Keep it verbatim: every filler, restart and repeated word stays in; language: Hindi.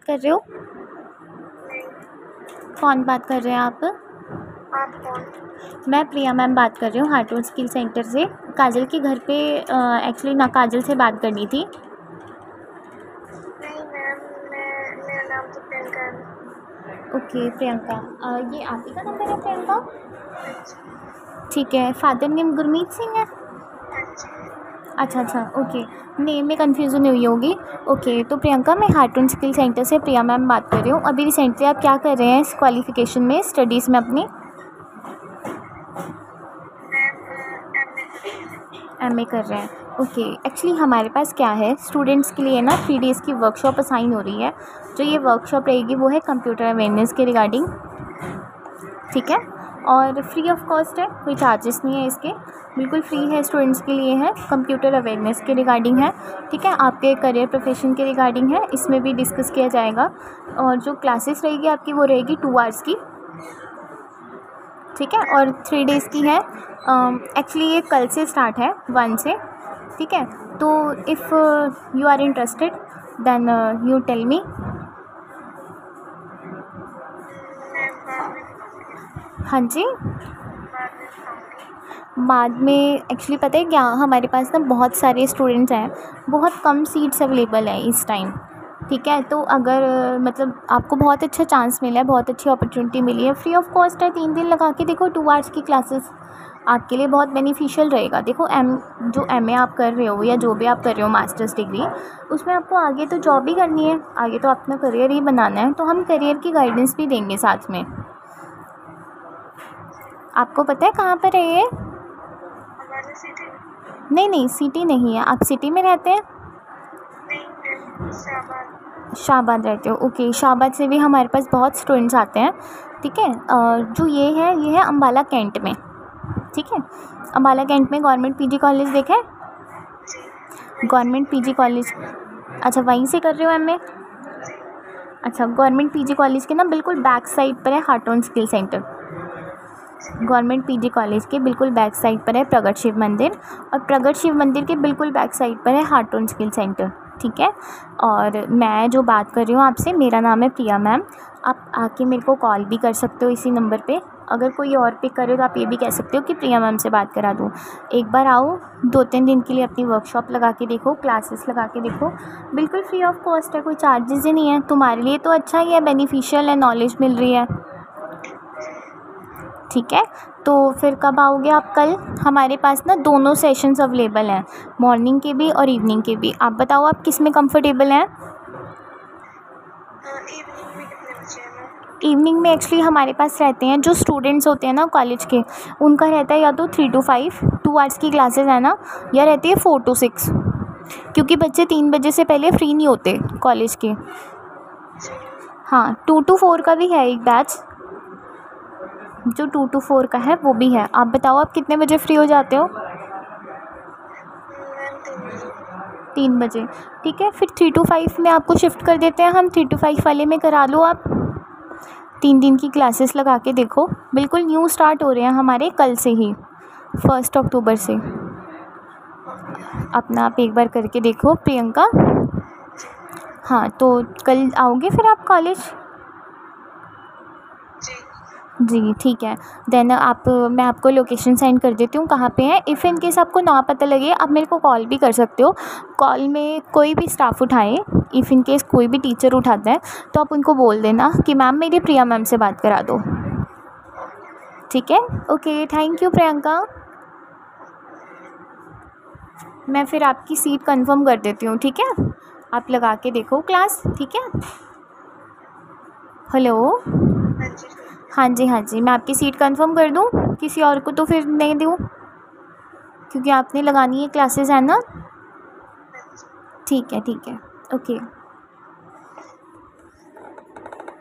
बात कर रहे हो? कौन बात कर रहे हैं आप? आप कौन? मैं प्रिया मैम बात कर रही हूँ हार्टवुड स्किल सेंटर से। काजल के घर पे एक्चुअली ना काजल से बात करनी थी। नहीं मैम, मैं मेरा नाम तो प्रियंका है। ओके प्रियंका, अ, ये आप ही का नंबर है प्रियंका? हाँ जी। ठीक है। फादर नेम गुरमीत सिंह है? हाँ जी। अच्छा अच्छा, ओके। नेम में कन्फ्यूज़न हुई होगी। ओके, तो प्रियंका मैं हार्टवुड स्किल सेंटर से प्रिया मैम बात कर रही हूँ। अभी रिसेंटली आप क्या कर रहे हैं इस क्वालिफिकेशन में, स्टडीज़ में अपनी? मैम एम ए कर रही हूँ। एम ए कर रहे हैं। ओके, एक्चुअली हमारे पास क्या है, स्टूडेंट्स के लिए ना थ्री डेज़ की वर्कशॉप असाइन हो रही है। जो ये वर्कशॉप रहेगी वो है कंप्यूटर अवेयरनेस के रिगार्डिंग, ठीक है। और फ्री ऑफ कॉस्ट है, कोई चार्जेस नहीं है इसके, बिल्कुल फ्री है, स्टूडेंट्स के लिए है। कंप्यूटर अवेयरनेस के रिगार्डिंग है, ठीक है। आपके करियर प्रोफेशन के रिगार्डिंग है, इसमें भी डिस्कस किया जाएगा। और जो क्लासेस रहेगी आपकी वो रहेगी टू आवर्स की, ठीक है। और थ्री डेज़ की है। एक्चुअली ये कल से स्टार्ट है, वन से, ठीक है। तो if you are interested then you tell me. Ma'am बाद में बताऊँगी। हाँ जी, बाद में बताऊँगी। बाद में एक्चुअली पता है क्या, हमारे पास ना बहुत सारे स्टूडेंट्स हैं, बहुत कम सीट्स अवेलेबल हैं इस टाइम, ठीक है। तो अगर अ, मतलब आपको बहुत अच्छा चांस मिला है, बहुत अच्छी अपॉर्चुनिटी मिली है, फ्री ऑफ कॉस्ट है, तीन दिन लगा के देखो, टू आवर्स की क्लासेस आपके लिए बहुत बेनिफिशियल रहेगा। देखो एम जो एम ए आप कर रहे हो या जो भी आप कर रहे हो मास्टर्स डिग्री, उसमें आपको आगे तो जॉब ही करनी है, आगे तो अपना करियर ही बनाना है, तो हम करियर की गाइडेंस भी देंगे साथ में। आपको पता है कहाँ पर है ये? हमारे सिटी? नहीं नहीं, सिटी नहीं है। आप सिटी में रहते हैं? नहीं मैम, शाहबाद। शाहबाद रहते हो, ओके। शाहबाद से भी हमारे पास बहुत स्टूडेंट्स आते हैं, ठीक है। अ, जो ये है ये है अम्बाला कैंट में, ठीक है। अम्बाला कैंट में गवर्नमेंट पीजी कॉलेज देखा है? जी। गवर्नमेंट पीजी कॉलेज, अच्छा वहीं से कर रहे हो एम ए? अच्छा, गवर्नमेंट पीजी कॉलेज के ना बिल्कुल बैक साइड पर है Heartwood skill centre. Government PG college के बिल्कुल बैक साइड पर है प्रगट शिव मंदिर, और प्रगट शिव मंदिर के बिल्कुल बैक साइड पर है हार्टवुड स्किल सेंटर, ठीक है। और मैं जो बात कर रही हूँ आपसे, मेरा नाम है प्रिया मैम। आप आके मेरे को कॉल भी कर सकते हो इसी नंबर पे। अगर कोई और पिक करे तो आप ये भी कह सकते हो कि प्रिया मैम से बात करा दूँ। एक बार आओ, दो तीन दिन के लिए अपनी वर्कशॉप लगा के देखो, क्लासेस लगा के देखो, बिल्कुल फ्री ऑफ कॉस्ट है, कोई चार्जेस ही नहीं है। तुम्हारे लिए तो अच्छा ही है, बेनिफिशियल है, नॉलेज मिल रही है, ठीक है। तो फिर कब आओगे आप? कल हमारे पास ना दोनों सेशंस अवेलेबल हैं, मॉर्निंग के भी और इवनिंग के भी। आप बताओ आप किस में कंफर्टेबल हैं? हाँ, इवनिंग में कितने बजे है मैम? इवनिंग में एक्चुअली हमारे पास रहते हैं जो स्टूडेंट्स होते हैं ना कॉलेज के, उनका रहता है या तो three two five, two hours की क्लासेस है ना, या रहती है फोर टू सिक्स, क्योंकि बच्चे तीन बजे से पहले फ्री नहीं होते कॉलेज के। हाँ, टू टू फोर का भी है एक बैच, जो टू टू फोर का है वो भी है। आप बताओ आप कितने बजे फ्री हो जाते हो? मैम तीन बजे। तीन बजे, ठीक है। फिर थ्री टू फाइव में आपको शिफ्ट कर देते हैं हम, थ्री टू फाइव वाले में करा लो आप। तीन दिन की क्लासेस लगा के देखो, बिल्कुल न्यू स्टार्ट हो रहे हैं हमारे कल से ही, फर्स्ट अक्टूबर से। अपना आप एक बार करके देखो प्रियंका। हाँ, तो कल आओगे फिर आप कॉलेज? जी। जी ठीक है। देन आप मैं आपको लोकेशन सेंड कर देती हूँ कहाँ पे है। इफ़ इन केस आपको ना पता लगे, आप मेरे को कॉल भी कर सकते हो। कॉल में कोई भी स्टाफ उठाए, इफ़ इन केस कोई भी टीचर उठाता है तो आप उनको बोल देना कि मैम मेरी प्रिया मैम से बात करा दो, ठीक है। Okay, thank you Priyanka. मैं फिर आपकी सीट कंफर्म कर देती हूँ, ठीक है। आप लगा के देखो क्लास, ठीक है। हेलो, हाँ जी। हाँ जी हाँ जी, मैं आपकी सीट कंफर्म कर दूँ, किसी और को तो फिर नहीं दूँ, क्योंकि आपने लगानी है क्लासेस, है ना? ठीक है ठीक है, ओके।